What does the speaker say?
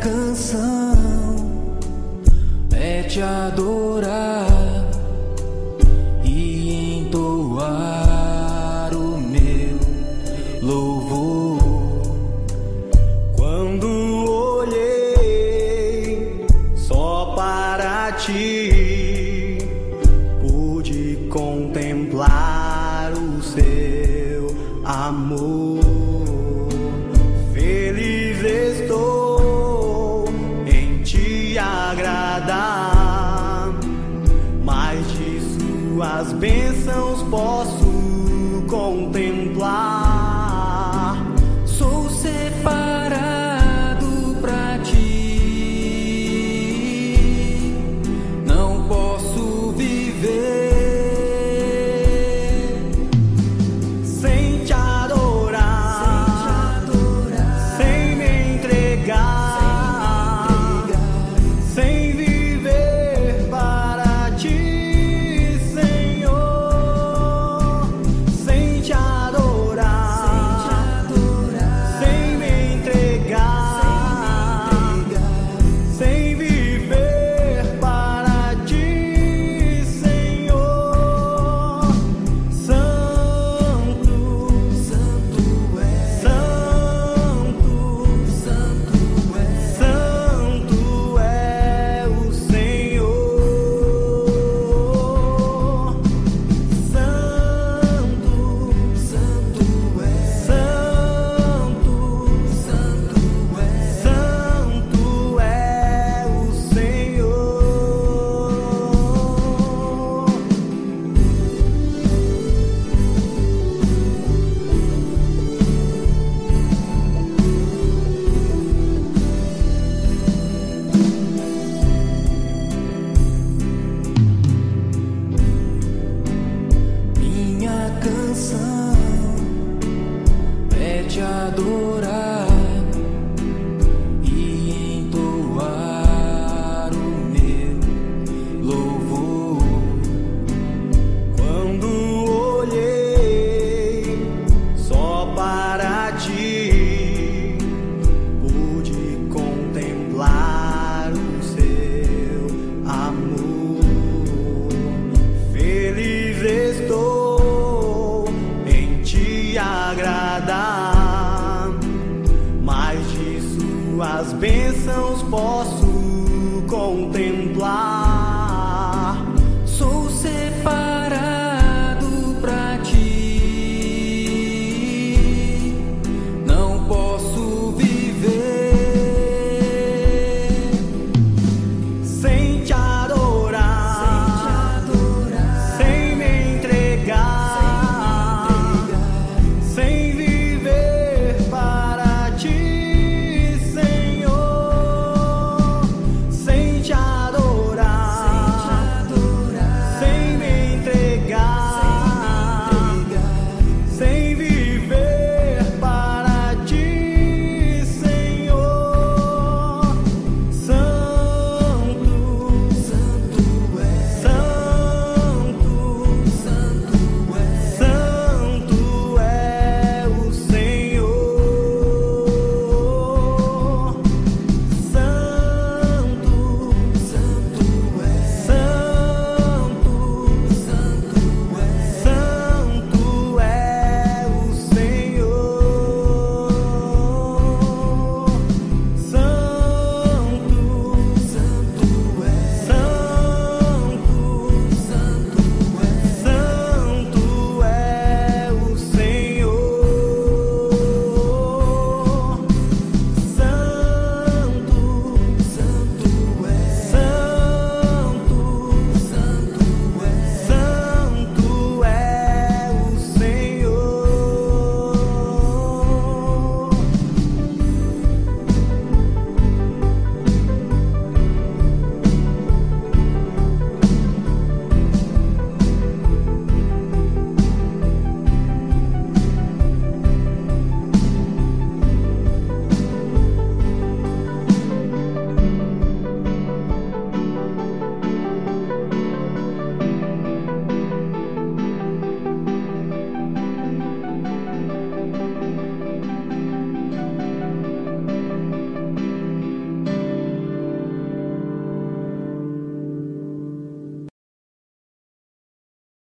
canção é te adorar e entoar o meu louvor. Quando olhei só para ti, pude contemplar o seu amor. Feliz estou em te agradar, mais de suas bênçãos posso contemplar. Sou separado pra ti, não posso viver sem te adorar, sem me entregar, sem viver para ti, Senhor. Sem te adorar, sem me entregar, sem viver para ti, Senhor. Santo, santo é, santo, santo é, santo é o Senhor. Santo, santo é, santo, santo é, santo é o Senhor. Minha canção é te adorar e entoar o meu louvor. Quando olhei só para ti, pude contemplar o seu amor. Feliz estou em te agradar, mais de suas bênçãos posso contemplar.